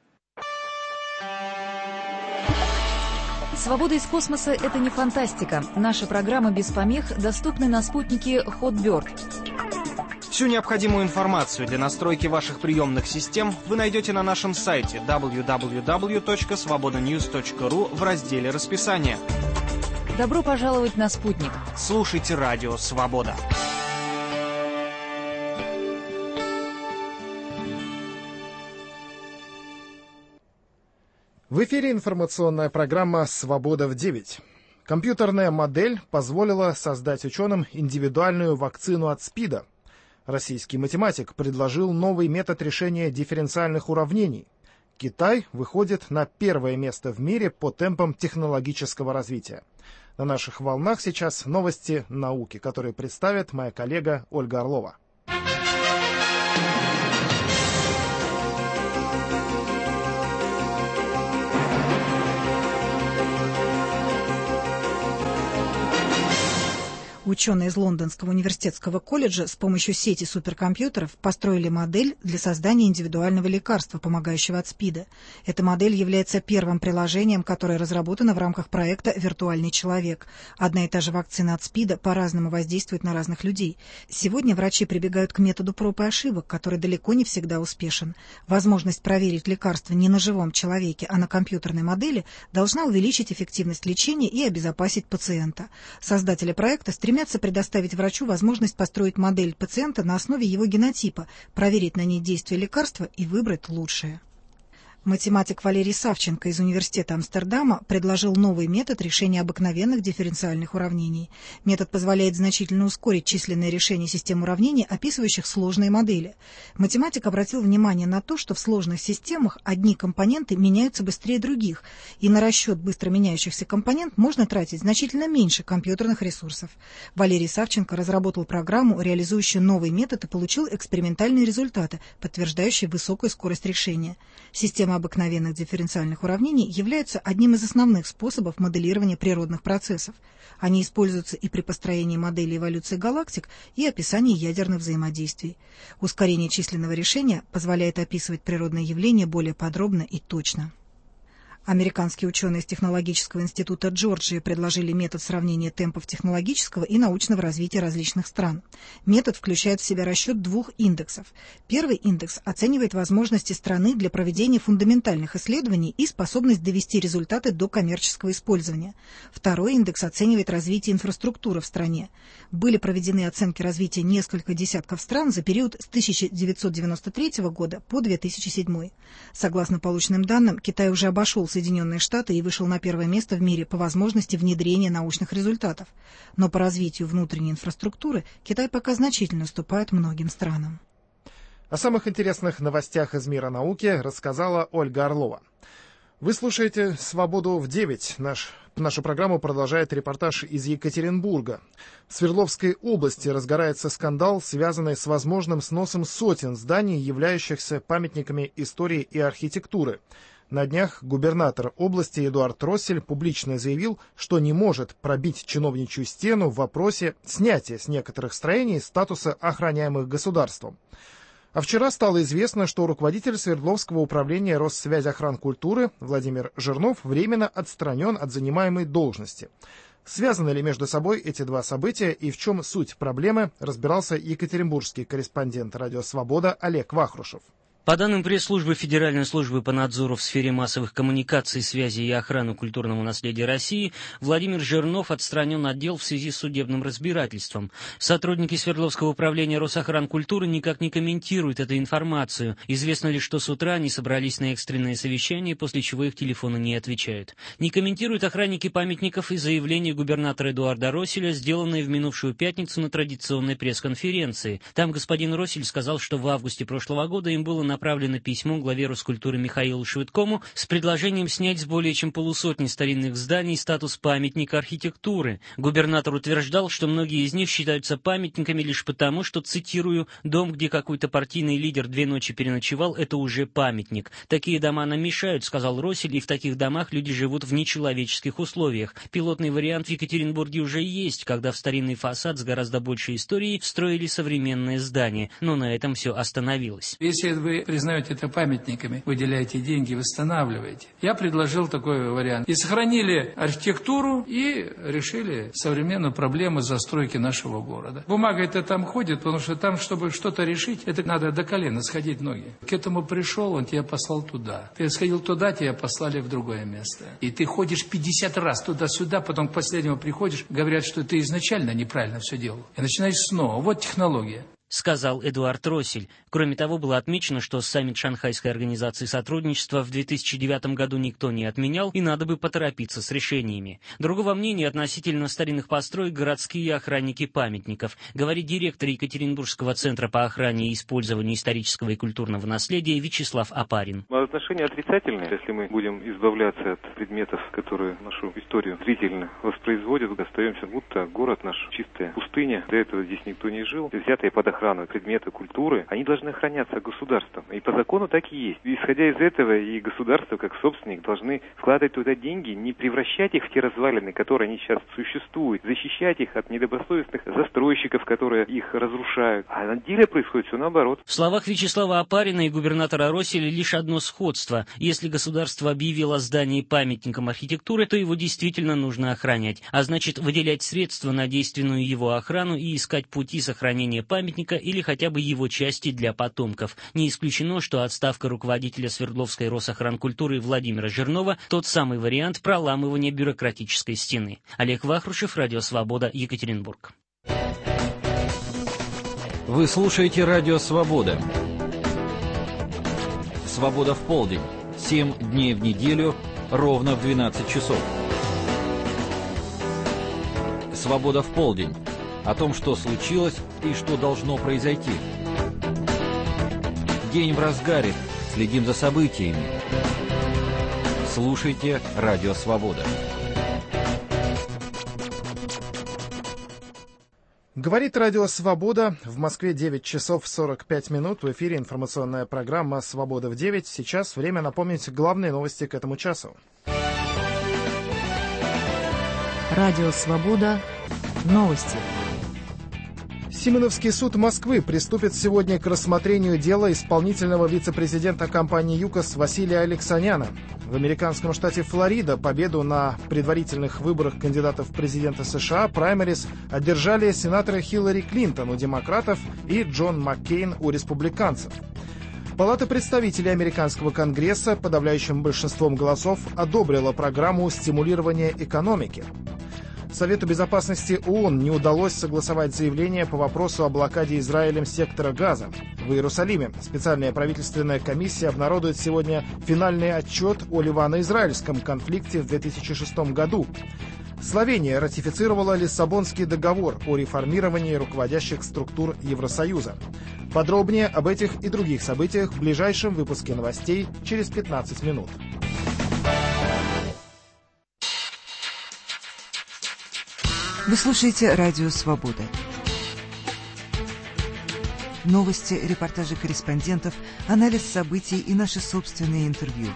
Свобода из космоса – это не фантастика. Наша программа «Без помех» доступна на спутнике Hotbird. Всю необходимую информацию для настройки ваших приемных систем вы найдете на нашем сайте дабл ю дабл ю дабл ю точка свобода ньюс точка ру в разделе «Расписание». Добро пожаловать на «Спутник». Слушайте радио «Свобода». В эфире информационная программа «Свобода в девять». Компьютерная модель позволила создать ученым индивидуальную вакцину от СПИДа. Российский математик предложил новый метод решения дифференциальных уравнений. Китай выходит на первое место в мире по темпам технологического развития. На наших волнах сейчас новости науки, которые представит моя коллега Ольга Орлова. Ученые из Лондонского университетского колледжа с помощью сети суперкомпьютеров построили модель для создания индивидуального лекарства, помогающего от СПИДа. Эта модель является первым приложением, которое разработано в рамках проекта «Виртуальный человек». Одна и та же вакцина от СПИДа по-разному воздействует на разных людей. Сегодня врачи прибегают к методу проб и ошибок, который далеко не всегда успешен. Возможность проверить лекарство не на живом человеке, а на компьютерной модели должна увеличить эффективность лечения и обезопасить пациента. Создатели проекта стремятся предоставить врачу возможность построить модель пациента на основе его генотипа, проверить на ней действие лекарства и выбрать лучшее. Математик Валерий Савченко из Университета Амстердама предложил новый метод решения обыкновенных дифференциальных уравнений. Метод позволяет значительно ускорить численное решение систем уравнений, описывающих сложные модели. Математик обратил внимание на то, что в сложных системах одни компоненты меняются быстрее других, и на расчет быстро меняющихся компонент можно тратить значительно меньше компьютерных ресурсов. Валерий Савченко разработал программу, реализующую новый метод, и получил экспериментальные результаты, подтверждающие высокую скорость решения. Система обыкновенных дифференциальных уравнений являются одним из основных способов моделирования природных процессов. Они используются и при построении модели эволюции галактик и описании ядерных взаимодействий. Ускорение численного решения позволяет описывать природные явления более подробно и точно. Американские ученые из Технологического института Джорджии предложили метод сравнения темпов технологического и научного развития различных стран. Метод включает в себя расчет двух индексов. Первый индекс оценивает возможности страны для проведения фундаментальных исследований и способность довести результаты до коммерческого использования. Второй индекс оценивает развитие инфраструктуры в стране. Были проведены оценки развития нескольких десятков стран за период с тысяча девятьсот девяносто третьего года по две тысячи седьмой. Согласно полученным данным, Китай уже обошел Соединенные Штаты и вышел на первое место в мире по возможности внедрения научных результатов. Но по развитию внутренней инфраструктуры Китай пока значительно уступает многим странам. О самых интересных новостях из мира науки рассказала Ольга Орлова. Вы слушаете «Свободу в девять». Наш, нашу программу продолжает репортаж из Екатеринбурга. В Свердловской области разгорается скандал, связанный с возможным сносом сотен зданий, являющихся памятниками истории и архитектуры. На днях губернатор области Эдуард Россель публично заявил, что не может пробить чиновничью стену в вопросе снятия с некоторых строений статуса охраняемых государством. А вчера стало известно, что руководитель Свердловского управления Россвязьохранкультуры Владимир Жирнов временно отстранен от занимаемой должности. Связаны ли между собой эти два события и в чем суть проблемы, разбирался екатеринбургский корреспондент «Радио Свобода» Олег Вахрушев. По данным пресс-службы Федеральной службы по надзору в сфере массовых коммуникаций, связи и охраны культурного наследия России, Владимир Жирнов отстранен от дел в связи с судебным разбирательством. Сотрудники Свердловского управления Росохранкультуры никак не комментируют эту информацию. Известно лишь, что с утра они собрались на экстренное совещание, после чего их телефоны не отвечают. Не комментируют охранники памятников и заявление губернатора Эдуарда Росселя, сделанное в минувшую пятницу на традиционной пресс-конференции. Там господин Россель сказал, что в августе прошлого года им было направлено направлено письмо главе Роскультуры Михаилу Швыдкому с предложением снять с более чем полусотни старинных зданий статус памятника архитектуры. Губернатор утверждал, что многие из них считаются памятниками лишь потому, что, цитирую, «дом, где какой-то партийный лидер две ночи переночевал, это уже памятник. Такие дома нам мешают», — сказал Россель, «и в таких домах люди живут в нечеловеческих условиях. Пилотный вариант в Екатеринбурге уже есть, когда в старинный фасад с гораздо большей историей встроили современное здание, но на этом все остановилось». Если вы признаете это памятниками, выделяете деньги, восстанавливаете. Я предложил такой вариант. И сохранили архитектуру, и решили современную проблему застройки нашего города. Бумага это там ходит, потому что там, чтобы что-то решить, это надо до колена сходить ноги. К этому пришел, он тебя послал туда. Ты сходил туда, тебя послали в другое место. И ты ходишь пятьдесят раз туда-сюда, потом к последнему приходишь, говорят, что ты изначально неправильно все делал. И начинаешь снова. Вот технология. Сказал Эдуард Россель. Кроме того, было отмечено, что саммит Шанхайской организации сотрудничества в две тысячи девятом году никто не отменял, и надо бы поторопиться с решениями. Другого мнения относительно старинных построек городские охранники памятников, говорит директор Екатеринбургского центра по охране и использованию исторического и культурного наследия Вячеслав Опарин. Отношения отрицательные. Если мы будем избавляться от предметов, которые нашу историю зрительно воспроизводят, остаемся будто город наш чистая пустыня. До этого здесь никто не жил. Взятые под охрану предметы культуры, они должны охраняться государством. И по закону так и есть. Исходя из этого, и государство, как собственник, должны вкладывать туда деньги, не превращать их в те развалины, которые они сейчас существуют, защищать их от недобросовестных застройщиков, которые их разрушают. А на деле происходит все наоборот. В словах Вячеслава Опарина и губернатора Росселя лишь одно сходство. Если государство объявило здание памятником архитектуры, то его действительно нужно охранять. А значит, выделять средства на действенную его охрану и искать пути сохранения памятника или хотя бы его части для потомков. Не исключено, что отставка руководителя Свердловской Росохранкультуры Владимира Жирнова – тот самый вариант проламывания бюрократической стены. Олег Вахрушев, Радио Свобода, Екатеринбург. Вы слушаете Радио Свобода. Свобода в полдень. Семь дней в неделю, ровно в двенадцать часов. Свобода в полдень. О том, что случилось и что должно произойти. День в разгаре. Следим за событиями. Слушайте Радио Свобода. Говорит Радио Свобода. В Москве девять часов сорок пять минут. В эфире информационная программа «Свобода в девять». Сейчас время напомнить главные новости к этому часу. Радио Свобода. Новости. Симоновский суд Москвы приступит сегодня к рассмотрению дела исполнительного вице-президента компании «ЮКОС» Василия Алексаняна. В американском штате Флорида победу на предварительных выборах кандидатов в президенты США праймерис одержали сенаторы Хиллари Клинтон у демократов и Джон Маккейн у республиканцев. Палата представителей американского Конгресса подавляющим большинством голосов одобрила программу стимулирования экономики. Совету безопасности ООН не удалось согласовать заявление по вопросу о блокаде Израилем сектора Газа. В Иерусалиме специальная правительственная комиссия обнародует сегодня финальный отчет о ливано-израильском конфликте в две тысячи шестом году. Словения ратифицировала Лиссабонский договор о реформировании руководящих структур Евросоюза. Подробнее об этих и других событиях в ближайшем выпуске новостей через пятнадцать минут. Вы слушаете Радио Свобода. Новости, репортажи корреспондентов, анализ событий и наши собственные интервью.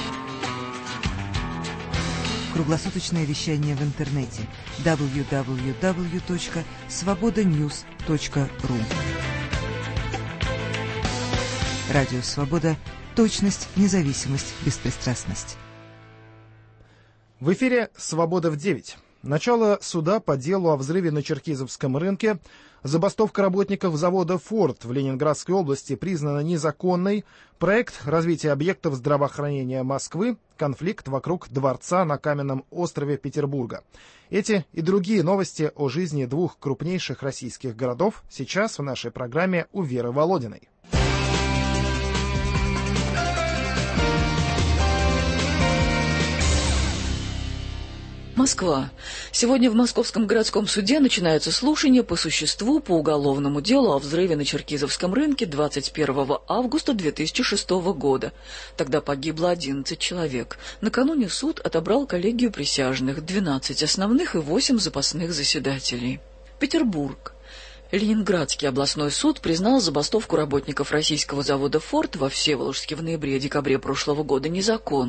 Круглосуточное вещание в интернете дабл ю дабл ю дабл ю точка свобода ньюс точка ру. Радио Свобода. Точность, независимость, беспристрастность. В эфире «Свобода в девять». Начало суда по делу о взрыве на Черкизовском рынке, забастовка работников завода «Форд» в Ленинградской области признана незаконной, проект развития объектов здравоохранения Москвы, конфликт вокруг дворца на Каменном острове Петербурга. Эти и другие новости о жизни двух крупнейших российских городов сейчас в нашей программе у Веры Володиной. Москва. Сегодня в Московском городском суде начинаются слушания по существу по уголовному делу о взрыве на Черкизовском рынке двадцать первого августа две тысячи шестого года. Тогда погибло одиннадцать человек. Накануне суд отобрал коллегию присяжных, двенадцать основных и восемь запасных заседателей. Петербург. Ленинградский областной суд признал забастовку работников российского завода «Форд» во Всеволожске в ноябре-декабре прошлого года незаконной.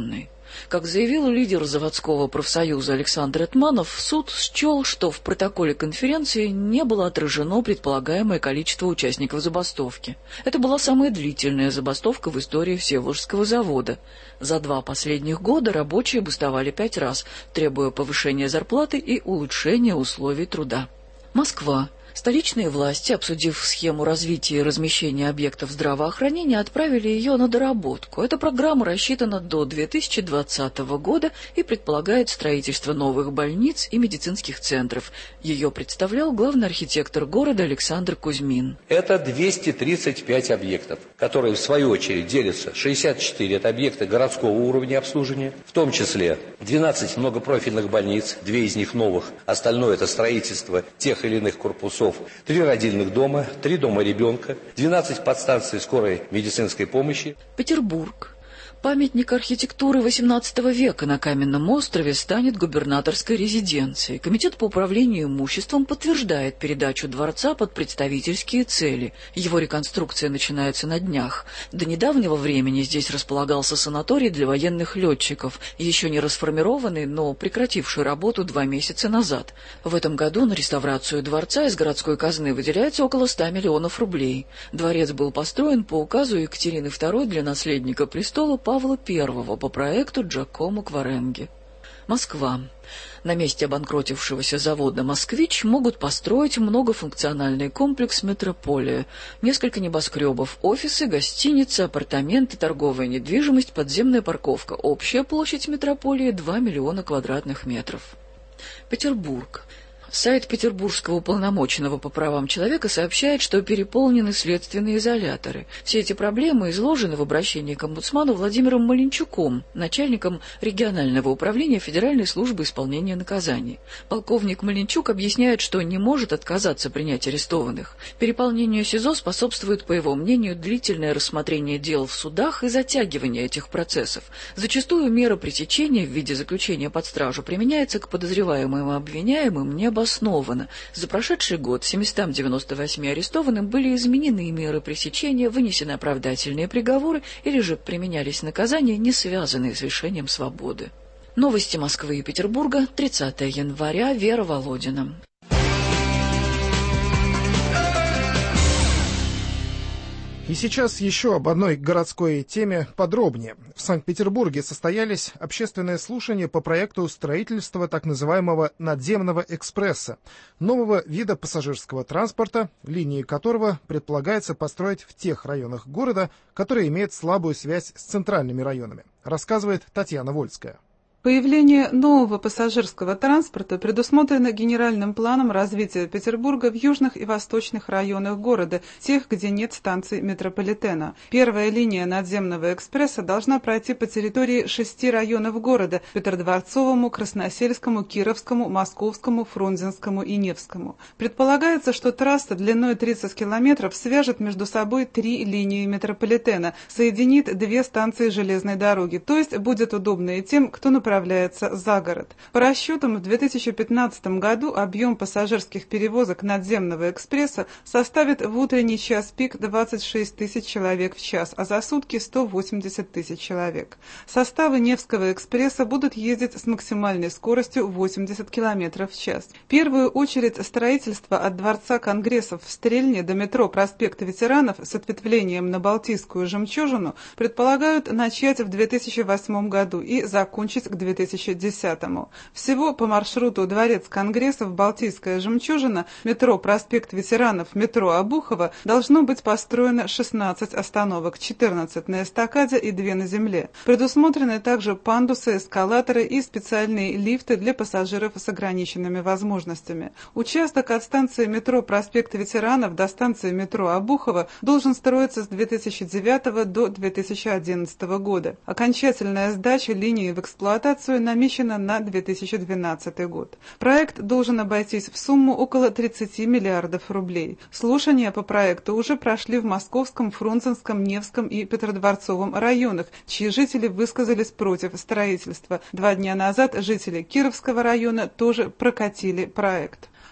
Как заявил лидер заводского профсоюза Александр Этманов, суд счел, что в протоколе конференции не было отражено предполагаемое количество участников забастовки. Это была самая длительная забастовка в истории Всеволожского завода. За два последних года рабочие бастовали пять раз, требуя повышения зарплаты и улучшения условий труда. Москва. Столичные власти, обсудив схему развития и размещения объектов здравоохранения, отправили ее на доработку. Эта программа рассчитана до две тысячи двадцатого года и предполагает строительство новых больниц и медицинских центров. Ее представлял главный архитектор города Александр Кузьмин. Это двести тридцать пять объектов, которые в свою очередь делятся. шестьдесят четыре это объекты городского уровня обслуживания, в том числе двенадцать многопрофильных больниц, две из них новых, остальное это строительство тех или иных корпусов, три родильных дома, три дома ребенка, двенадцать подстанций скорой медицинской помощи. Петербург. Памятник архитектуры восемнадцатого века на Каменном острове станет губернаторской резиденцией. Комитет по управлению имуществом подтверждает передачу дворца под представительские цели. Его реконструкция начинается на днях. До недавнего времени здесь располагался санаторий для военных летчиков, еще не расформированный, но прекративший работу два месяца назад. В этом году на реставрацию дворца из городской казны выделяется около ста миллионов рублей. Дворец был построен по указу Екатерины второй для наследника престола Павла Первого по проекту Джакомо Кваренги. Москва. На месте обанкротившегося завода «Москвич» могут построить многофункциональный комплекс «Метрополия». Несколько небоскребов, офисы, гостиницы, апартаменты, торговая недвижимость, подземная парковка. Общая площадь «Метрополии» — два миллиона квадратных метров. Петербург. Сайт Петербургского уполномоченного по правам человека сообщает, что переполнены следственные изоляторы. Все эти проблемы изложены в обращении к омбудсману Владимиром Маленчуком, начальником регионального управления Федеральной службы исполнения наказаний. Полковник Маленчук объясняет, что не может отказаться принять арестованных. Переполнению СИЗО способствует, по его мнению, длительное рассмотрение дел в судах и затягивание этих процессов. Зачастую мера пресечения в виде заключения под стражу применяется к подозреваемым и обвиняемым не обоснованно. За прошедший год семьстам девяноста восьми арестованным были изменены меры пресечения, вынесены оправдательные приговоры или же применялись наказания, не связанные с лишением свободы. Новости Москвы и Петербурга, тридцатого января, Вера Володина. И сейчас еще об одной городской теме подробнее. В Санкт-Петербурге состоялись общественные слушания по проекту строительства так называемого надземного экспресса, нового вида пассажирского транспорта, линии которого предполагается построить в тех районах города, которые имеют слабую связь с центральными районами, рассказывает Татьяна Вольская. Появление нового пассажирского транспорта предусмотрено генеральным планом развития Петербурга в южных и восточных районах города, тех, где нет станций метрополитена. Первая линия надземного экспресса должна пройти по территории шести районов города – Петродворцовому, Красносельскому, Кировскому, Московскому, Фрунзенскому и Невскому. Предполагается, что трасса длиной тридцать километров свяжет между собой три линии метрополитена, соединит две станции железной дороги, то есть будет удобно и тем, кто направляется за город. По расчетам, в две тысячи пятнадцатом году объем пассажирских перевозок надземного экспресса составит в утренний час пик двадцать шесть тысяч человек в час, а за сутки сто восемьдесят тысяч человек. Составы Невского экспресса будут ездить с максимальной скоростью восемьдесят километров в час. В первую очередь строительство от Дворца Конгрессов в Стрельне до метро Проспект Ветеранов с ответвлением на Балтийскую жемчужину предполагают начать в две тысячи восьмом году и закончить к две тысячи десятому. Всего по маршруту Дворец Конгрессов, Балтийская жемчужина, метро Проспект Ветеранов, метро Обухово должно быть построено шестнадцать остановок, четырнадцать на эстакаде и две на земле. Предусмотрены также пандусы, эскалаторы и специальные лифты для пассажиров с ограниченными возможностями. Участок от станции метро Проспект Ветеранов до станции метро Обухово должен строиться с две тысячи девятого до две тысячи одиннадцатого года. Окончательная сдача линии в эксплуатацию намечена на две тысячи двенадцатый год. Проект должен обойтись в сумму около тридцати миллиардов рублей. Слушания по проекту уже прошли в Московском, Фрунзенском, Невском и Петродворцовом районах, чьи жители высказались против строительства. Два дня назад жители Кировского района тоже прокатили проект.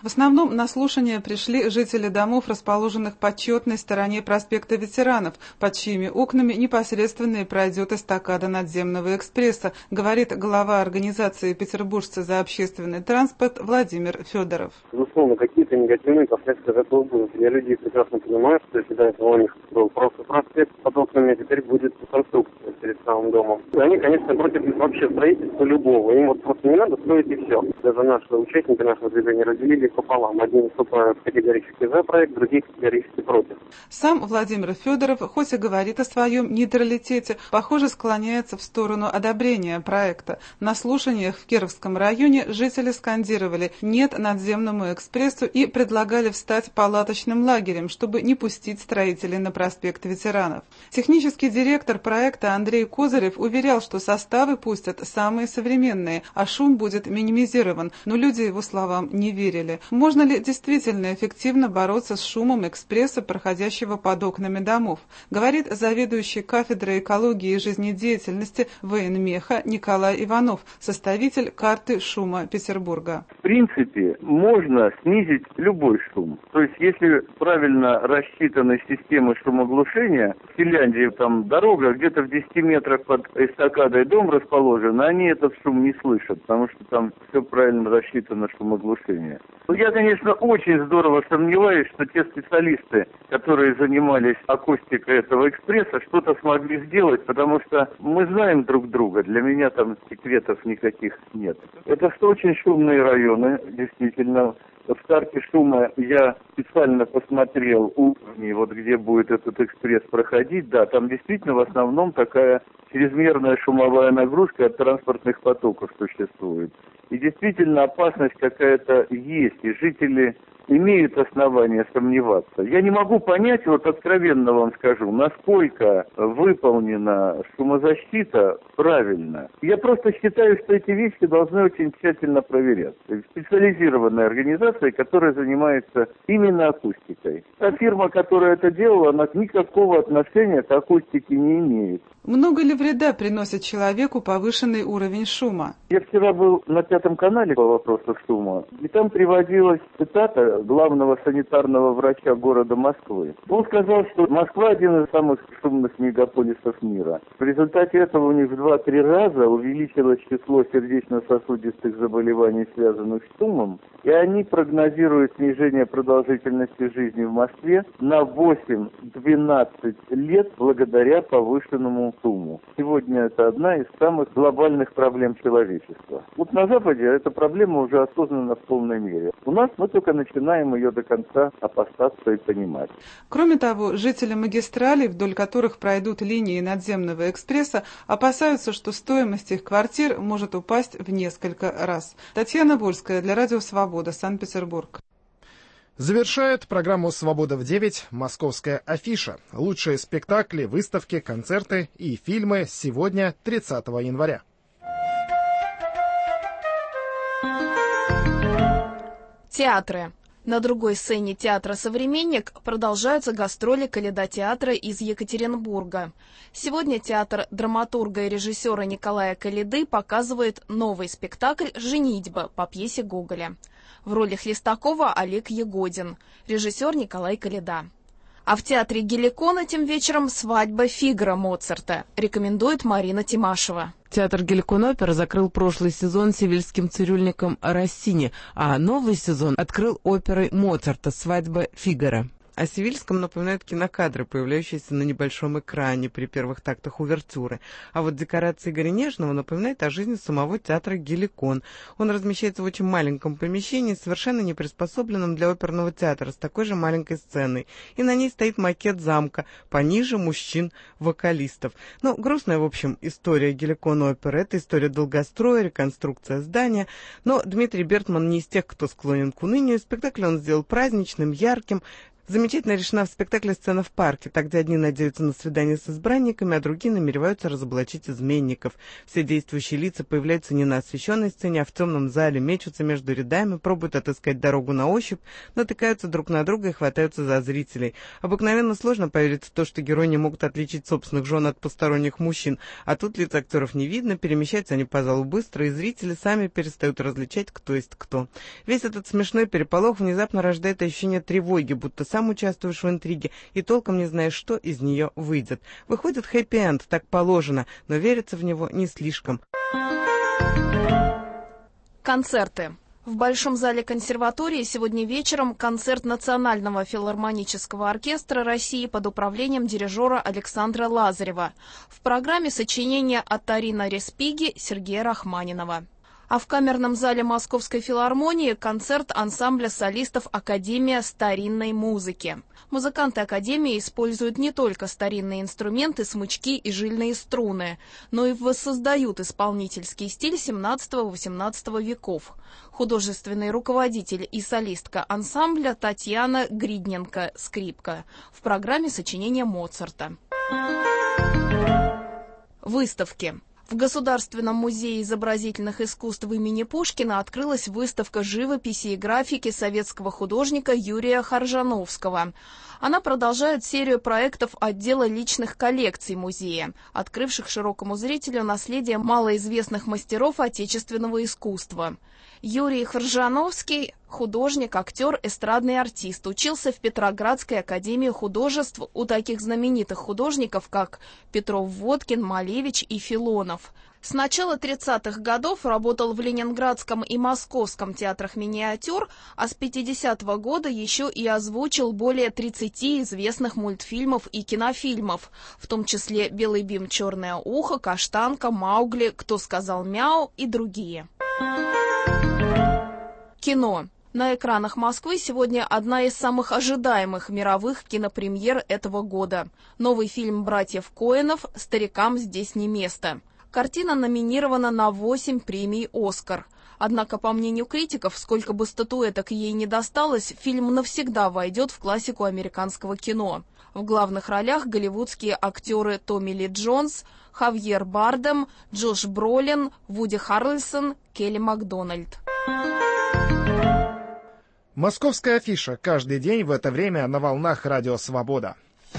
В основном на слушание пришли жители домов, расположенных по четной стороне проспекта Ветеранов, под чьими окнами непосредственно и пройдет эстакада надземного экспресса, говорит глава организации «Петербуржцы за общественный транспорт» Владимир Федоров. Безусловно, какие-то негативные последствия этого будут. Я людей прекрасно понимаю, что если до этого у них был просто проспект под окнами, а теперь будет конструкция перед самым домом. И они, конечно, против вообще строительства любого. Им вот просто не надо строить и все. Даже наши участники нашего движения разделили пополам. Одни выступают категорически за проект, другие категорически против. Сам Владимир Федоров, хоть и говорит о своем нейтралитете, похоже, склоняется в сторону одобрения проекта. На слушаниях в Кировском районе жители скандировали «нет» надземному экспрессу и предлагали встать палаточным лагерем, чтобы не пустить строителей на проспект Ветеранов. Технический директор проекта Андрей Козырев уверял, что составы пустят самые современные, а шум будет минимизирован, но люди его словам не верили. Можно ли действительно эффективно бороться с шумом экспресса, проходящего под окнами домов, говорит заведующий кафедрой экологии и жизнедеятельности военмеха Николай Иванов, составитель карты шума Петербурга. В принципе, можно снизить любой шум. То есть, если правильно рассчитаны системы шумоглушения, в Финляндии там дорога где-то в десяти метрах под эстакадой дом расположен, они этот шум не слышат, потому что там все правильно рассчитано шумоглушение. Я, конечно, очень здорово сомневаюсь, что те специалисты, которые занимались акустикой этого экспресса, что-то смогли сделать, потому что мы знаем друг друга. Для меня там секретов никаких нет. Это что очень шумные районы, действительно. В карте шума я специально посмотрел уровни, вот где будет этот экспресс проходить. Да, там действительно в основном такая чрезмерная шумовая нагрузка от транспортных потоков существует. И действительно опасность какая-то есть, и жители имеют основания сомневаться. Я не могу понять, вот откровенно вам скажу, насколько выполнена шумозащита правильно. Я просто считаю, что эти вещи должны очень тщательно проверяться. Специализированная организация, которая занимается именно акустикой. Та фирма, которая это делала, она никакого отношения к акустике не имеет. Много ли вреда приносит человеку повышенный уровень шума? Я вчера был на Пятом канале по вопросу шума, и там приводилась цитата главного санитарного врача города Москвы. Он сказал, что Москва один из самых шумных мегаполисов мира. В результате этого у них в два-три раза увеличилось число сердечно-сосудистых заболеваний, связанных с шумом, и они прогнозируют снижение продолжительности жизни в Москве на восемь-двенадцать лет благодаря повышенному шуму. Сегодня это одна из самых глобальных проблем человечества. Вот на Западе эта проблема уже осознана в полной мере. У нас мы только начинаем ее до конца опасаться и понимать. Кроме того, жители магистралей, вдоль которых пройдут линии надземного экспресса, опасаются, что стоимость их квартир может упасть в несколько раз. Татьяна Вольская для Радио Свобода, Санкт-Петербург. Завершает программу «Свобода в девять» московская афиша. Лучшие спектакли, выставки, концерты и фильмы сегодня, тридцатого января. Театры. На другой сцене театра «Современник» продолжаются гастроли Калейдотеатра из Екатеринбурга. Сегодня театр драматурга и режиссера Николая Калейды показывает новый спектакль «Женитьба» по пьесе Гоголя. В роли Хлестакова Олег Ягодин, режиссер Николай Калейда. А в театре Геликона тем вечером «Свадьба Фигаро» Моцарта, рекомендует Марина Тимашева. Театр Геликон-опера закрыл прошлый сезон севильским цирюльником Россини, а новый сезон открыл оперой Моцарта «Свадьба Фигаро». О Севильском напоминают кинокадры, появляющиеся на небольшом экране при первых тактах увертюры. А вот декорации Игоря Нежного напоминают о жизни самого театра Геликон. Он размещается в очень маленьком помещении, совершенно не приспособленном для оперного театра, с такой же маленькой сценой. И на ней стоит макет замка, пониже мужчин-вокалистов. Ну, грустная, в общем, история Геликон-оперы. Это история долгостроя, реконструкция здания. Но Дмитрий Бертман не из тех, кто склонен к унынию. Спектакль он сделал праздничным, ярким. Замечательно решена в спектакле сцена в парке, так где одни надеются на свидание с избранниками, а другие намереваются разоблачить изменников. Все действующие лица появляются не на освещенной сцене, а в темном зале, мечутся между рядами, пробуют отыскать дорогу на ощупь, натыкаются друг на друга и хватаются за зрителей. Обыкновенно сложно поверить в то, что герои не могут отличить собственных жен от посторонних мужчин, а тут лиц актеров не видно, перемещаются они по залу быстро, и зрители сами перестают различать, кто есть кто. Весь этот смешной переполох внезапно рождает ощущение тревоги, будто сам участвуешь в интриге и толком не знаешь, что из нее выйдет. Выходит хэппи-энд, так положено, но верится в него не слишком. Концерты. В Большом зале консерватории сегодня вечером концерт Национального филармонического оркестра России под управлением дирижера Александра Лазарева. В программе сочинения от Тарина Респиги, Сергея Рахманинова. А в камерном зале Московской филармонии концерт ансамбля солистов «Академия старинной музыки». Музыканты Академии используют не только старинные инструменты, смычки и жильные струны, но и воссоздают исполнительский стиль семнадцатого-восемнадцатого веков. Художественный руководитель и солистка ансамбля Татьяна Гридненко, скрипка. В программе сочинения Моцарта. Выставки. В Государственном музее изобразительных искусств имени Пушкина открылась выставка живописи и графики советского художника Юрия Харжановского. Она продолжает серию проектов отдела личных коллекций музея, открывших широкому зрителю наследие малоизвестных мастеров отечественного искусства. Юрий Харжановский – художник, актер, эстрадный артист. Учился в Петроградской академии художеств у таких знаменитых художников, как Петров-Водкин, Малевич и Филонов. С начала тридцатых годов работал в Ленинградском и Московском театрах миниатюр, а с пятидесятого года еще и озвучил более тридцати известных мультфильмов и кинофильмов, в том числе «Белый бим, черное ухо», «Каштанка», «Маугли», «Кто сказал мяу» и другие. Кино. На экранах Москвы сегодня одна из самых ожидаемых мировых кинопремьер этого года. Новый фильм братьев Коэнов «Старикам здесь не место». Картина номинирована на восемь премий «Оскар». Однако, по мнению критиков, сколько бы статуэток ей не досталось, фильм навсегда войдет в классику американского кино. В главных ролях голливудские актеры Томми Ли Джонс, Хавьер Бардем, Джош Бролин, Вуди Харрельсон, Келли Макдональд. Московская афиша. Каждый день в это время на волнах Радио Свобода.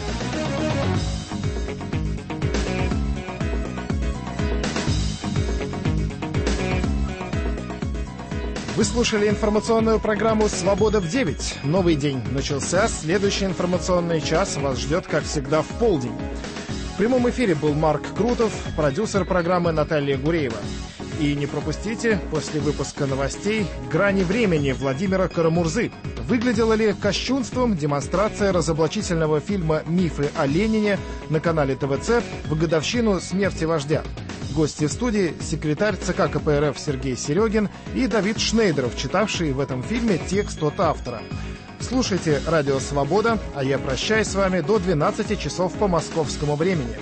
Вы слушали информационную программу «Свобода в девять». Новый день начался. Следующий информационный час вас ждет, как всегда, в полдень. В прямом эфире был Марк Крутов, продюсер программы Наталья Гуреева. И не пропустите, после выпуска новостей, «Грани времени» Владимира Карамурзы. Выглядела ли кощунством демонстрация разоблачительного фильма «Мифы о Ленине» на канале ТВЦ в годовщину смерти вождя? Гости в студии — секретарь ЦК КПРФ Сергей Серегин и Давид Шнейдеров, читавший в этом фильме текст от автора. Слушайте «Радио Свобода», а я прощаюсь с вами до двенадцати часов по московскому времени.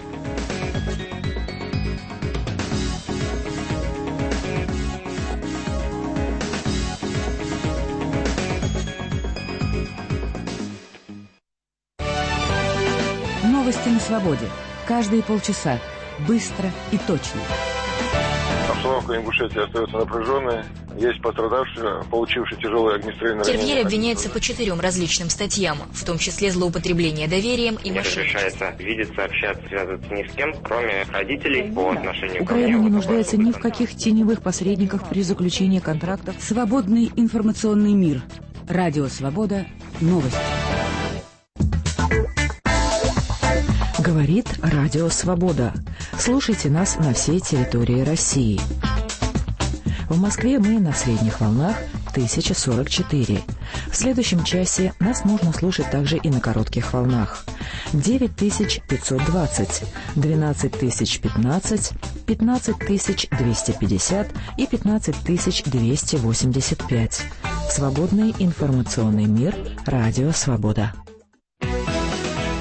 Новости на свободе. Каждые полчаса. Быстро и точно. Обстановка в Ингушетии остается напряженной. Есть пострадавшие, получившие тяжелые огнестрельные ранения. Киргиз обвиняется по четырем различным статьям, в том числе злоупотребление доверием и мошенничество. Не разрешается видеться, общаться, связываться ни с кем, кроме родителей по отношению ко мне. Украина не нуждается ни в каких теневых посредниках при заключении контрактов. Свободный информационный мир. Радио Свобода. Новости. Говорит Радио Свобода. Слушайте нас на всей территории России. В Москве мы на средних волнах тысяча сорок четыре. В следующем часе нас можно слушать также и на коротких волнах. девять тысяч пятьсот двадцать, двенадцать тысяч пятнадцать, пятнадцать тысяч двести пятьдесят и пятнадцать тысяч двести восемьдесят пять. Свободный информационный мир. Радио Свобода.